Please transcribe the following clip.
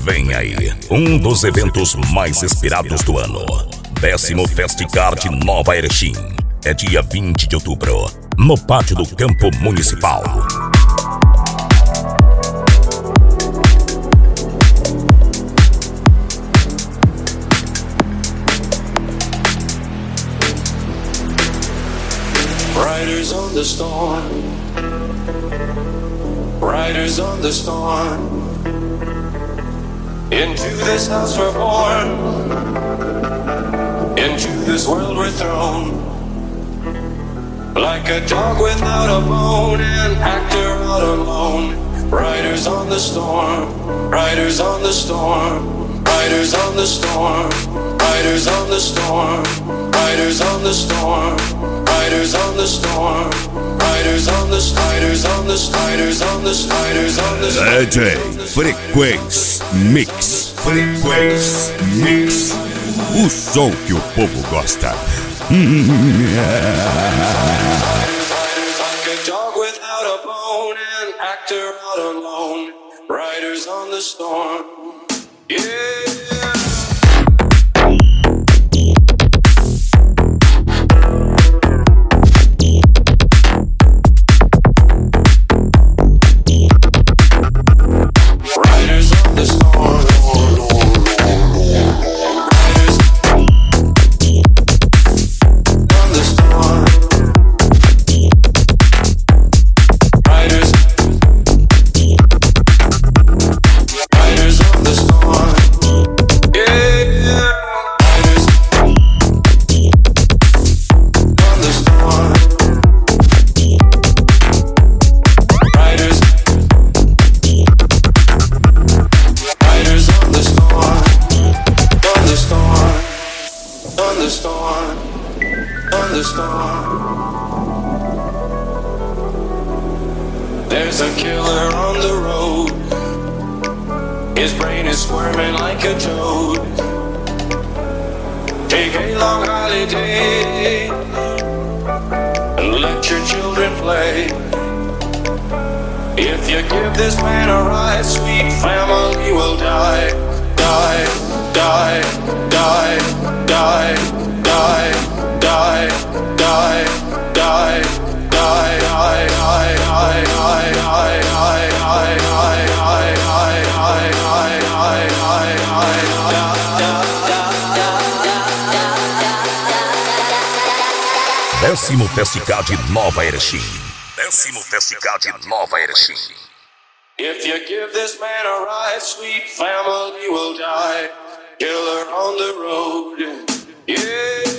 Vem aí, um dos eventos mais esperados do ano. 10º Festcard Nova Erechim. É dia 20 de outubro, no pátio do Campo Municipal. Riders on the storm, riders on the storm. Into this house we're born, into this world we're thrown. Like a dog without a bone, an actor out alone. Riders on the storm, riders on the storm, riders on the storm, riders on the storm, riders on the storm, riders on the storm, riders on the spiders on the spiders on the spiders on the DJ Frequência Mix. Frequência Mix. O som que o povo gosta. Like a dog without a bone, an actor out alone. Riders on the storm. Yeah. There's a killer on the road. His brain is squirming like a toad. Take a long holiday and let your children play. If you give this man a ride, sweet family will die. Die, die, die, die, die, die, die, die, die, Décimo Festcard Nova Erechim. 10º Festcard Nova Erechim. If you give this man a ride, sweet family will die. Killer on the road. Yeah.